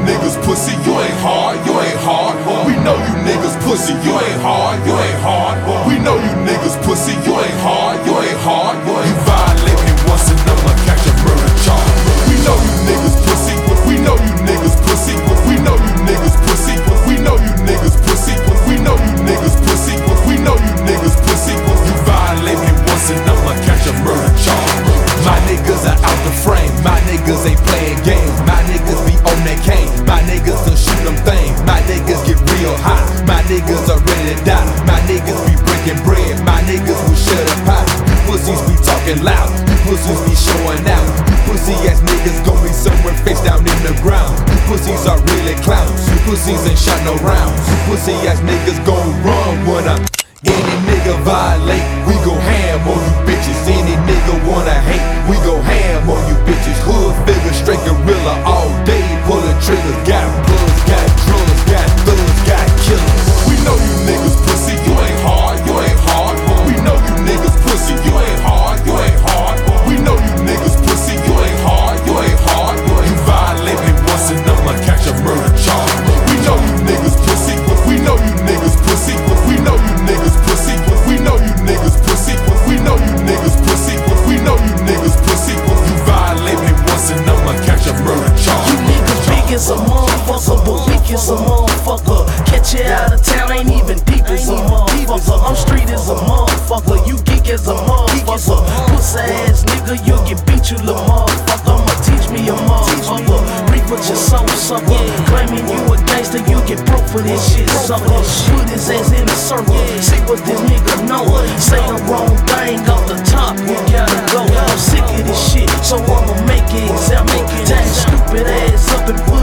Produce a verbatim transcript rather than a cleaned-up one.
niggas pussy, you ain't hard, you ain't hard. We know you niggas pussy, you ain't hard, you ain't hard. We know you niggas pussy, you ain't hard, you ain't hard. You violate me once and I'ma catch a murder charge. We know you niggas pussy, we know you niggas pussy, we know you niggas pussy, we know you niggas pussy, we know you niggas pussy, we know you niggas pussy. You violate me once and I'ma catch a murder charge. My niggas are out the frame, my niggas ain't playing games. My niggas be on that cane, my niggas don't shoot them things. My niggas get real hot, my niggas are ready to die. My niggas be breaking bread, my niggas will shut up pot. Pussies be talking loud, pussies be showing out. Pussy ass niggas gon' be somewhere face down in the ground. Pussies are really clowns, pussies ain't shot no rounds. Pussy ass niggas gon' run when I any nigga violate, we go ham on you bitches. Any nigga wanna hate, we go ham on you bitches. Hood figure, straight gorilla all day, pulling triggers. Got plugs, got drugs, got thugs, got killers. We know you niggas pussy, you ain't hard, you ain't hard. We know you niggas pussy, you ain't hard, you ain't hard. We know you niggas pussy, you ain't hard, you ain't hard. You violate me once and I'ma catch a murder charge. We know you niggas pussy, we know you niggas pussy, we know you niggas pussy, we know you niggas pussy, we know you niggas pussy, we know you niggas pussy. You violate me once and I'ma catch a murder charge. You niggas big as a motherfucker, but weak as a motherfucker. Catch you out of town, ain't even deep as a motherfucker. I'm street as a motherfucker, you geek as a motherfucker. Pussy ass nigga, you get beat, you little motherfucker. I'ma teach me a motherfucker. Reap what your soul sucker. Claiming you a gangster, you get broke for this shit, sucker. Put his ass in a circle, see what this nigga know. Say the wrong thing off the top, you gotta go. I'm sick of this shit, so I'ma make it example. Tag stupid ass up and put